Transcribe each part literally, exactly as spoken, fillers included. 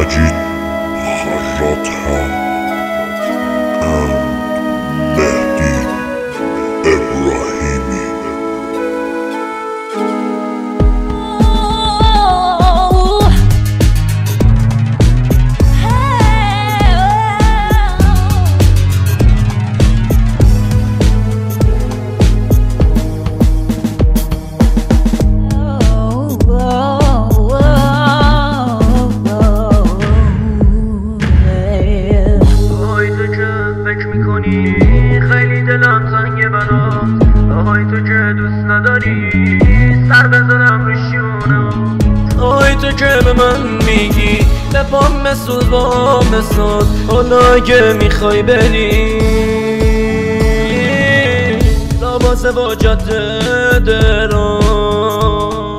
مجید خراط‌ها and مهدی ابراهیمی. خیلی دلم زنگه برات، آهای تو که دوست نداری سر بزنم روشونم، آهای تو که به من میگی به پام مسود با مسود، حالا اگه میخوای بری لباس با جاده درام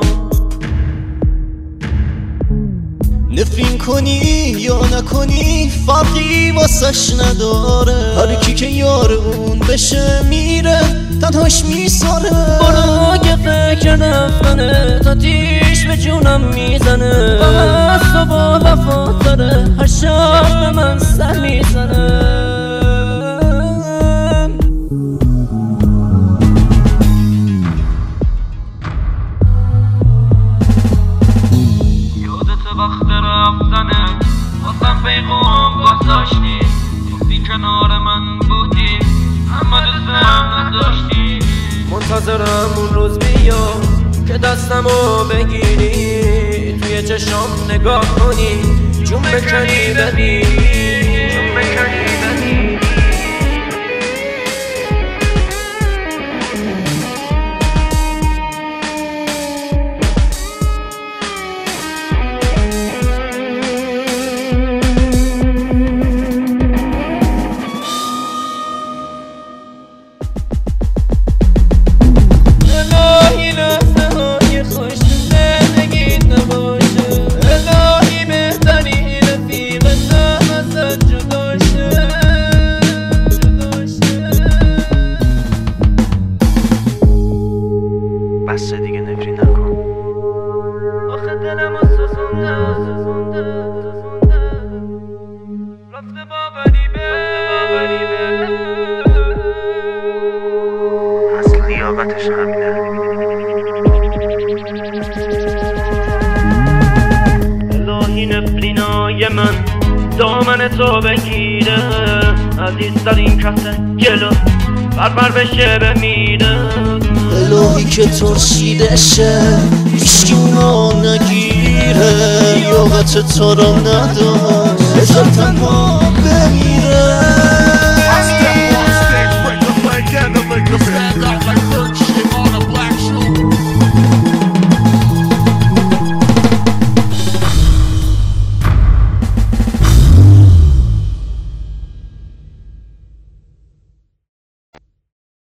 نفرین کنی یا نکنی فرقی واسش نداره، هر کی که یار اون بشه میره تنهاش میساره. برو که فکر رفتنه تا تیش به جونم میزنه، فقط تو با وفا داره هر شب به من سر میزنه. وقت رفتنه واسم پیغام گذاشتی، گفتی کنار من بودی اما دوستم نداشتی. منتظرم اون روز بیا که دستمو بگیری، توی چشام نگاه کنی جون بکنی ببینی، جون بکنی ببینی. بس دیگه نفری نکن، آخه دلم سوزونده سوزونده سوزونده رفته با غریبه اصل لیاقتش همینه. الهی نفرینای من دامن تو بگیره، عزیزترین کسه گلو بربر بشه بمیره. الهی که ترشیده شه هیچکی اونا نگیره، لیاقت تو رو نداشت بذار تنها